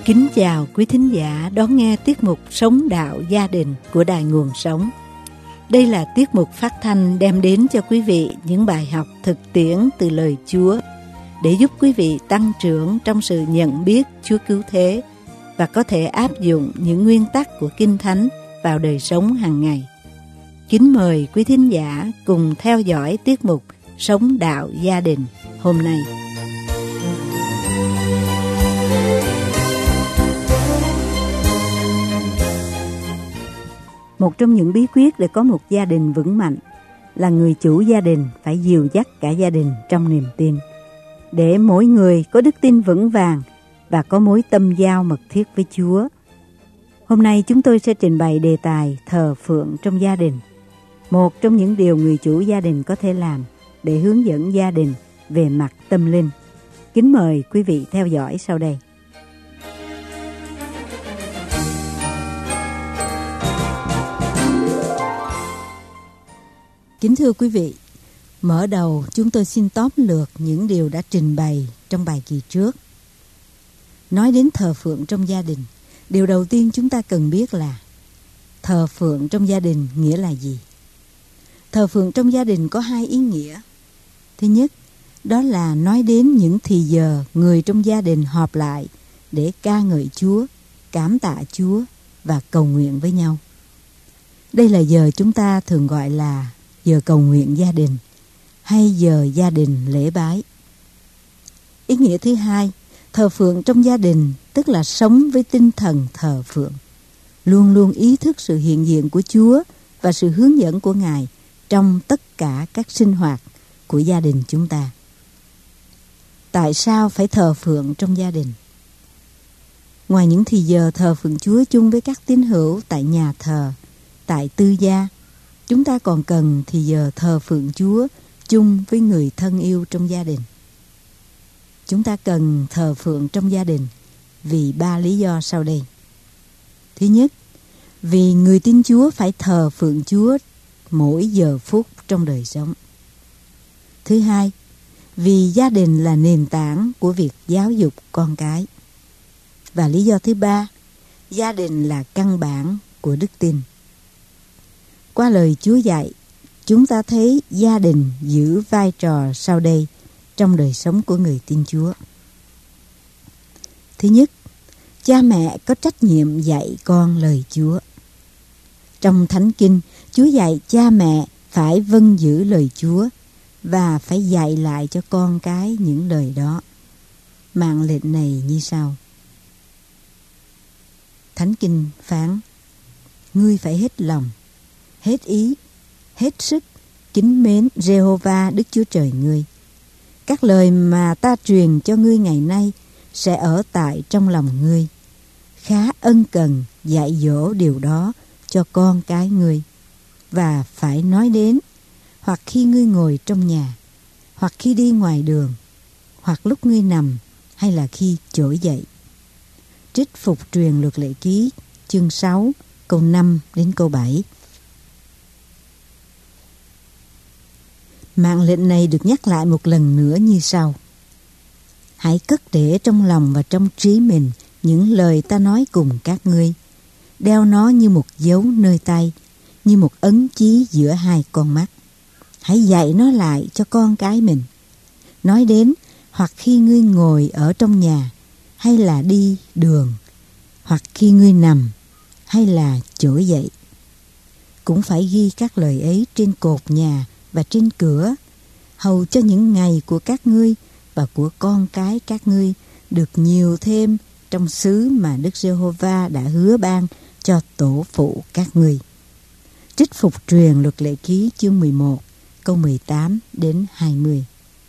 Kính chào quý thính giả đón nghe tiết mục Sống Đạo Gia Đình của Đài Nguồn Sống. Đây là tiết mục phát thanh đem đến cho quý vị những bài học thực tiễn từ lời Chúa để giúp quý vị tăng trưởng trong sự nhận biết Chúa cứu thế và có thể áp dụng những nguyên tắc của Kinh Thánh vào đời sống hàng ngày. Kính mời quý thính giả cùng theo dõi tiết mục Sống Đạo Gia Đình hôm nay. Một trong những bí quyết để có một gia đình vững mạnh là người chủ gia đình phải dìu dắt cả gia đình trong niềm tin, để mỗi người có đức tin vững vàng và có mối tâm giao mật thiết với Chúa. Hôm nay chúng tôi sẽ trình bày đề tài thờ phượng trong gia đình, một trong những điều người chủ gia đình có thể làm để hướng dẫn gia đình về mặt tâm linh. Kính mời quý vị theo dõi sau đây. Kính thưa quý vị, mở đầu chúng tôi xin tóm lược những điều đã trình bày trong bài kỳ trước. Nói đến thờ phượng trong gia đình, điều đầu tiên chúng ta cần biết là thờ phượng trong gia đình nghĩa là gì? Thờ phượng trong gia đình có hai ý nghĩa. Thứ nhất, đó là nói đến những thì giờ người trong gia đình họp lại để ca ngợi Chúa, cảm tạ Chúa và cầu nguyện với nhau. Đây là giờ chúng ta thường gọi là giờ cầu nguyện gia đình hay giờ gia đình lễ bái. Ý nghĩa thứ hai, thờ phượng trong gia đình tức là sống với tinh thần thờ phượng, luôn luôn ý thức sự hiện diện của Chúa và sự hướng dẫn của Ngài trong tất cả các sinh hoạt của gia đình chúng ta. Tại sao phải thờ phượng trong gia đình? Ngoài những thì giờ thờ phượng Chúa chung với các tín hữu tại nhà thờ, tại tư gia, chúng ta còn cần thì giờ thờ phượng Chúa chung với người thân yêu trong gia đình. Chúng ta cần thờ phượng trong gia đình vì 3 lý do sau đây. Thứ nhất, vì người tin Chúa phải thờ phượng Chúa mỗi giờ phút trong đời sống. Thứ hai, vì gia đình là nền tảng của việc giáo dục con cái. Và lý do thứ ba, gia đình là căn bản của đức tin. Qua lời Chúa dạy, chúng ta thấy gia đình giữ vai trò sau đây trong đời sống của người tin Chúa. Thứ nhất, cha mẹ có trách nhiệm dạy con lời Chúa. Trong Thánh Kinh, Chúa dạy cha mẹ phải vâng giữ lời Chúa và phải dạy lại cho con cái những lời đó. Mạng lệnh này như sau. Thánh Kinh phán: ngươi phải hết lòng, hết ý, hết sức kính mến Giê-hô-va Đức Chúa Trời ngươi. Các lời mà ta truyền cho ngươi ngày nay sẽ ở tại trong lòng ngươi. Khá ân cần dạy dỗ điều đó cho con cái ngươi, và phải nói đến hoặc khi ngươi ngồi trong nhà, hoặc khi đi ngoài đường, hoặc lúc ngươi nằm, hay là khi trỗi dậy. Trích Phục Truyền Luật Lệ Ký chương 6 câu 5 đến câu 7. Mạng lệnh này được nhắc lại một lần nữa như sau. Hãy cất để trong lòng và trong trí mình những lời ta nói cùng các ngươi. Đeo nó như một dấu nơi tay, như một ấn chí giữa hai con mắt. Hãy dạy nó lại cho con cái mình. Nói đến hoặc khi ngươi ngồi ở trong nhà, hay là đi đường, hoặc khi ngươi nằm, hay là trỗi dậy. Cũng phải ghi các lời ấy trên cột nhà và trên cửa, hầu cho những ngày của các ngươi và của con cái các ngươi được nhiều thêm trong xứ mà Đức Giê-hô-va đã hứa ban cho tổ phụ các ngươi. Trích Phục Truyền Luật Lệ Ký chương 11 câu 18 đến 20.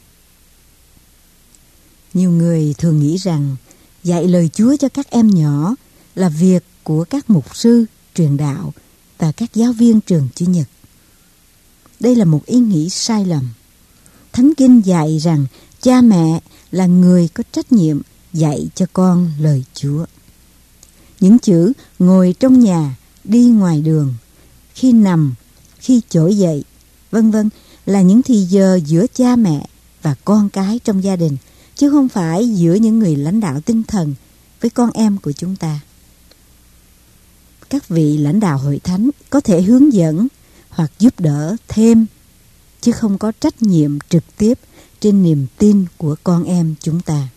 Nhiều người thường nghĩ rằng dạy lời Chúa cho các em nhỏ là việc của các mục sư, truyền đạo và các giáo viên trường Chủ nhật. Đây là một ý nghĩ sai lầm. Thánh Kinh dạy rằng cha mẹ là người có trách nhiệm dạy cho con lời Chúa. Những chữ ngồi trong nhà, đi ngoài đường, khi nằm, khi trỗi dậy, vân vân là những thì giờ giữa cha mẹ và con cái trong gia đình, chứ không phải giữa những người lãnh đạo tinh thần với con em của chúng ta. Các vị lãnh đạo hội thánh có thể hướng dẫn hoặc giúp đỡ thêm, chứ không có trách nhiệm trực tiếp trên niềm tin của con em chúng ta.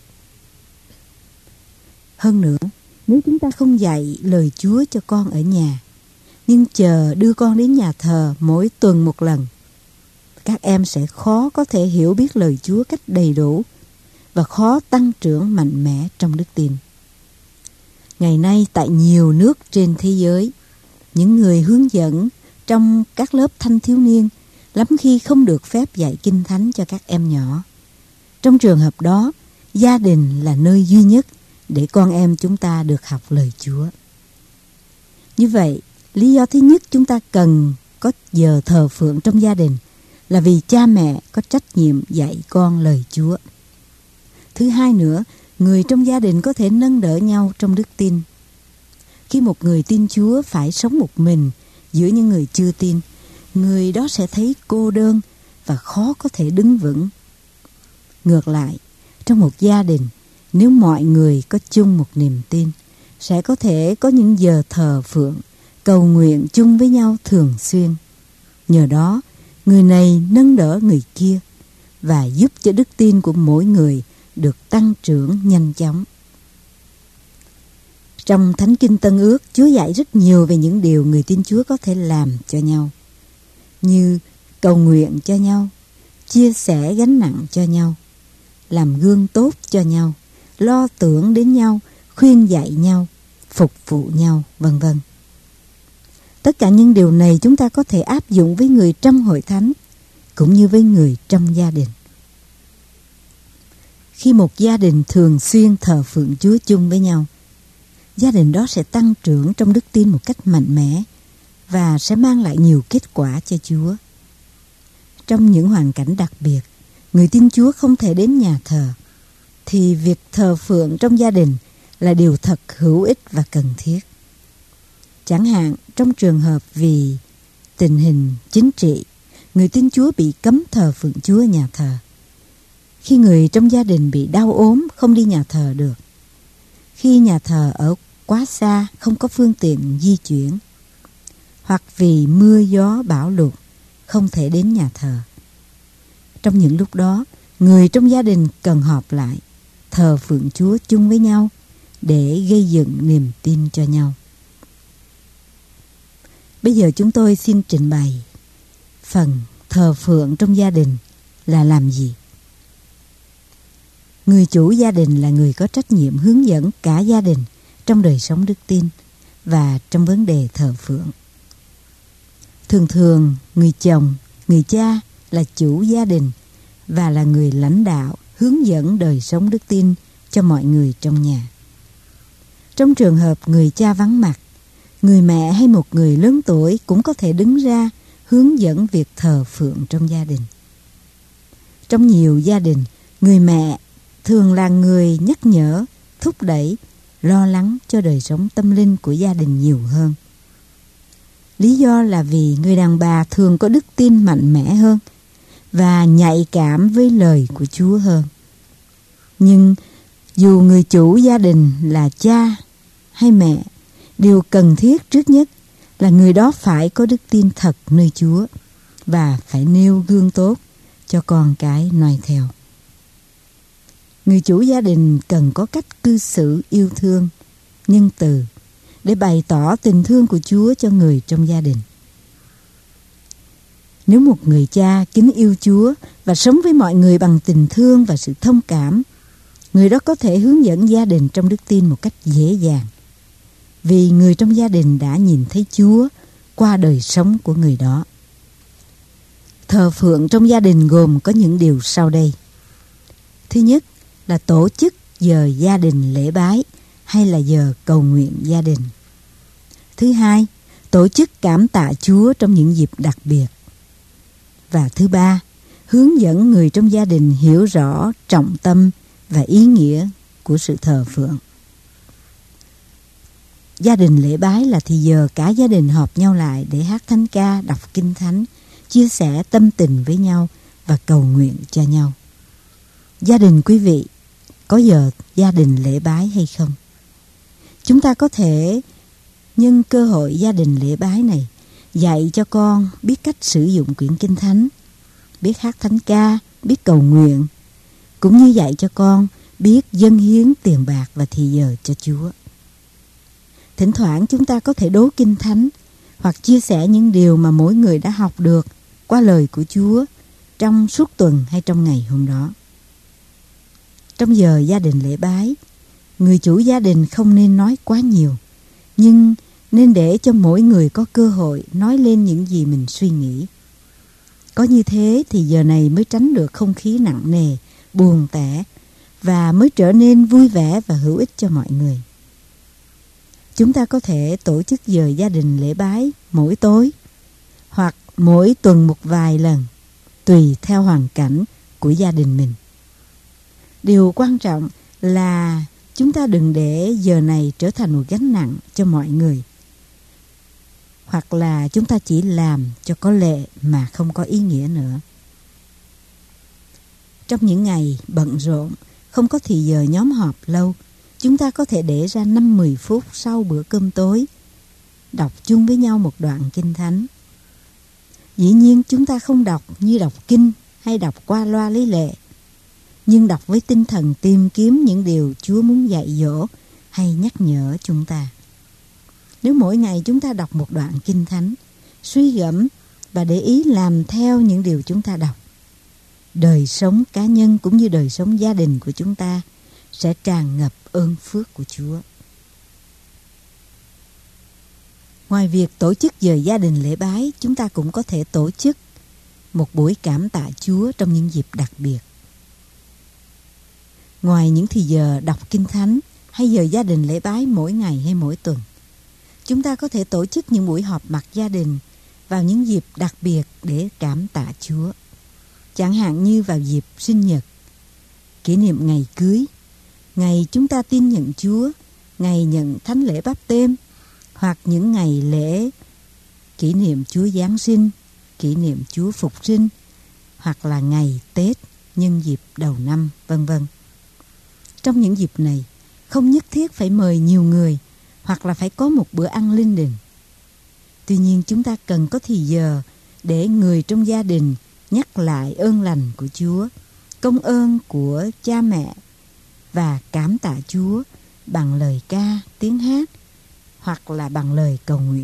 Hơn nữa, nếu chúng ta không dạy lời Chúa cho con ở nhà, nhưng chờ đưa con đến nhà thờ mỗi tuần một lần, các em sẽ khó có thể hiểu biết lời Chúa cách đầy đủ và khó tăng trưởng mạnh mẽ trong đức tin. Ngày nay tại nhiều nước trên thế giới, những người hướng dẫn trong các lớp thanh thiếu niên lắm khi không được phép dạy kinh thánh cho các em nhỏ. Trong trường hợp đó, gia đình là nơi duy nhất để con em chúng ta được học lời Chúa. Như vậy, lý do thứ nhất chúng ta cần có giờ thờ phượng trong gia đình là vì cha mẹ có trách nhiệm dạy con lời Chúa. Thứ hai nữa, người trong gia đình có thể nâng đỡ nhau trong đức tin. Khi một người tin Chúa phải sống một mình giữa những người chưa tin, người đó sẽ thấy cô đơn và khó có thể đứng vững. Ngược lại, trong một gia đình, nếu mọi người có chung một niềm tin, sẽ có thể có những giờ thờ phượng, cầu nguyện chung với nhau thường xuyên. Nhờ đó, người này nâng đỡ người kia và giúp cho đức tin của mỗi người được tăng trưởng nhanh chóng. Trong Thánh Kinh Tân Ước, Chúa dạy rất nhiều về những điều người tin Chúa có thể làm cho nhau, như cầu nguyện cho nhau, chia sẻ gánh nặng cho nhau, làm gương tốt cho nhau, lo tưởng đến nhau, khuyên dạy nhau, phục vụ nhau, vân vân. Tất cả những điều này chúng ta có thể áp dụng với người trong hội thánh, cũng như với người trong gia đình. Khi một gia đình thường xuyên thờ phượng Chúa chung với nhau, gia đình đó sẽ tăng trưởng trong đức tin một cách mạnh mẽ và sẽ mang lại nhiều kết quả cho Chúa. Trong những hoàn cảnh đặc biệt, người tin Chúa không thể đến nhà thờ, thì việc thờ phượng trong gia đình là điều thật hữu ích và cần thiết. Chẳng hạn trong trường hợp vì tình hình chính trị, người tin Chúa bị cấm thờ phượng Chúa ở nhà thờ. Khi người trong gia đình bị đau ốm không đi nhà thờ được, khi nhà thờ ở quá xa không có phương tiện di chuyển, hoặc vì mưa gió bão lụt không thể đến nhà thờ. Trong những lúc đó, người trong gia đình cần họp lại, thờ phượng Chúa chung với nhau để gây dựng niềm tin cho nhau. Bây giờ chúng tôi xin trình bày phần thờ phượng trong gia đình là làm gì. Người chủ gia đình là người có trách nhiệm hướng dẫn cả gia đình trong đời sống đức tin và trong vấn đề thờ phượng. Thường thường, người chồng, người cha là chủ gia đình và là người lãnh đạo hướng dẫn đời sống đức tin cho mọi người trong nhà. Trong trường hợp người cha vắng mặt, người mẹ hay một người lớn tuổi cũng có thể đứng ra hướng dẫn việc thờ phượng trong gia đình. Trong nhiều gia đình, người mẹ thường là người nhắc nhở, thúc đẩy, lo lắng cho đời sống tâm linh của gia đình nhiều hơn. Lý do là vì người đàn bà thường có đức tin mạnh mẽ hơn và nhạy cảm với lời của Chúa hơn. Nhưng dù người chủ gia đình là cha hay mẹ, điều cần thiết trước nhất là người đó phải có đức tin thật nơi Chúa và phải nêu gương tốt cho con cái noi theo. Người chủ gia đình cần có cách cư xử yêu thương, nhân từ để bày tỏ tình thương của Chúa cho người trong gia đình. Nếu một người cha kính yêu Chúa và sống với mọi người bằng tình thương và sự thông cảm, người đó có thể hướng dẫn gia đình trong đức tin một cách dễ dàng, vì người trong gia đình đã nhìn thấy Chúa qua đời sống của người đó. Thờ phượng trong gia đình gồm có những điều sau đây. Thứ nhất là tổ chức giờ gia đình lễ bái hay là giờ cầu nguyện gia đình. Thứ hai, tổ chức cảm tạ Chúa trong những dịp đặc biệt. Và thứ ba, hướng dẫn người trong gia đình hiểu rõ trọng tâm và ý nghĩa của sự thờ phượng. Gia đình lễ bái là thì giờ cả gia đình họp nhau lại để hát thánh ca, đọc kinh thánh, chia sẻ tâm tình với nhau và cầu nguyện cho nhau. Gia đình quý vị có giờ gia đình lễ bái hay không? Chúng ta có thể nhân cơ hội gia đình lễ bái này dạy cho con biết cách sử dụng quyển Kinh Thánh, biết hát thánh ca, biết cầu nguyện, cũng như dạy cho con biết dâng hiến tiền bạc và thì giờ cho Chúa. Thỉnh thoảng chúng ta có thể đố Kinh Thánh hoặc chia sẻ những điều mà mỗi người đã học được qua lời của Chúa trong suốt tuần hay trong ngày hôm đó. Trong giờ gia đình lễ bái, người chủ gia đình không nên nói quá nhiều, nhưng nên để cho mỗi người có cơ hội nói lên những gì mình suy nghĩ. Có như thế thì giờ này mới tránh được không khí nặng nề, buồn tẻ và mới trở nên vui vẻ và hữu ích cho mọi người. Chúng ta có thể tổ chức giờ gia đình lễ bái mỗi tối hoặc mỗi tuần một vài lần, tùy theo hoàn cảnh của gia đình mình. Điều quan trọng là chúng ta đừng để giờ này trở thành một gánh nặng cho mọi người, hoặc là chúng ta chỉ làm cho có lệ mà không có ý nghĩa nữa. Trong những ngày bận rộn, không có thì giờ nhóm họp lâu, chúng ta có thể để ra 5-10 phút sau bữa cơm tối, đọc chung với nhau một đoạn Kinh Thánh. Dĩ nhiên chúng ta không đọc như đọc kinh hay đọc qua loa lý lệ, nhưng đọc với tinh thần tìm kiếm những điều Chúa muốn dạy dỗ hay nhắc nhở chúng ta. Nếu mỗi ngày chúng ta đọc một đoạn Kinh Thánh, suy gẫm và để ý làm theo những điều chúng ta đọc, đời sống cá nhân cũng như đời sống gia đình của chúng ta sẽ tràn ngập ơn phước của Chúa. Ngoài việc tổ chức giờ gia đình lễ bái, chúng ta cũng có thể tổ chức một buổi cảm tạ Chúa trong những dịp đặc biệt. Ngoài những thì giờ đọc Kinh Thánh hay giờ gia đình lễ bái mỗi ngày hay mỗi tuần, chúng ta có thể tổ chức những buổi họp mặt gia đình vào những dịp đặc biệt để cảm tạ Chúa. Chẳng hạn như vào dịp sinh nhật, kỷ niệm ngày cưới, ngày chúng ta tin nhận Chúa, ngày nhận thánh lễ báp têm, hoặc những ngày lễ kỷ niệm Chúa Giáng sinh, kỷ niệm Chúa Phục sinh, hoặc là ngày Tết nhân dịp đầu năm, vân vân. Trong những dịp này, không nhất thiết phải mời nhiều người hoặc là phải có một bữa ăn linh đình. Tuy nhiên chúng ta cần có thì giờ để người trong gia đình nhắc lại ơn lành của Chúa, công ơn của cha mẹ và cảm tạ Chúa bằng lời ca, tiếng hát hoặc là bằng lời cầu nguyện.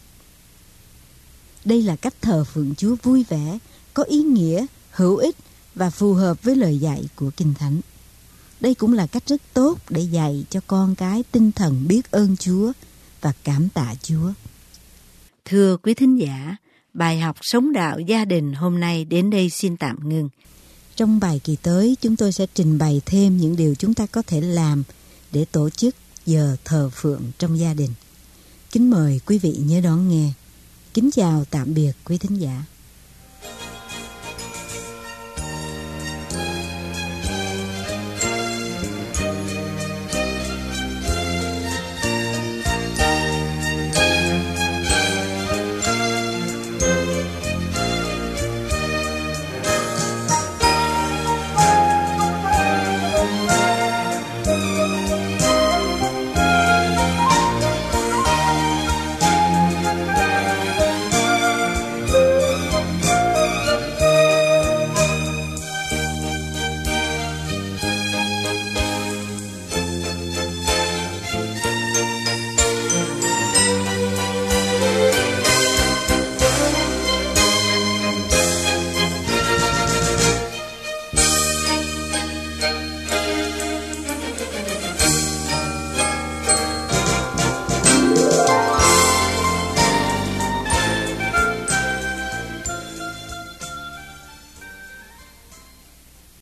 Đây là cách thờ phượng Chúa vui vẻ, có ý nghĩa, hữu ích và phù hợp với lời dạy của Kinh Thánh. Đây cũng là cách rất tốt để dạy cho con cái tinh thần biết ơn Chúa và cảm tạ Chúa. Thưa quý thính giả, bài học Sống Đạo Gia Đình hôm nay đến đây xin tạm ngừng. Trong bài kỳ tới, chúng tôi sẽ trình bày thêm những điều chúng ta có thể làm để tổ chức giờ thờ phượng trong gia đình. Kính mời quý vị nhớ đón nghe. Kính chào tạm biệt quý thính giả.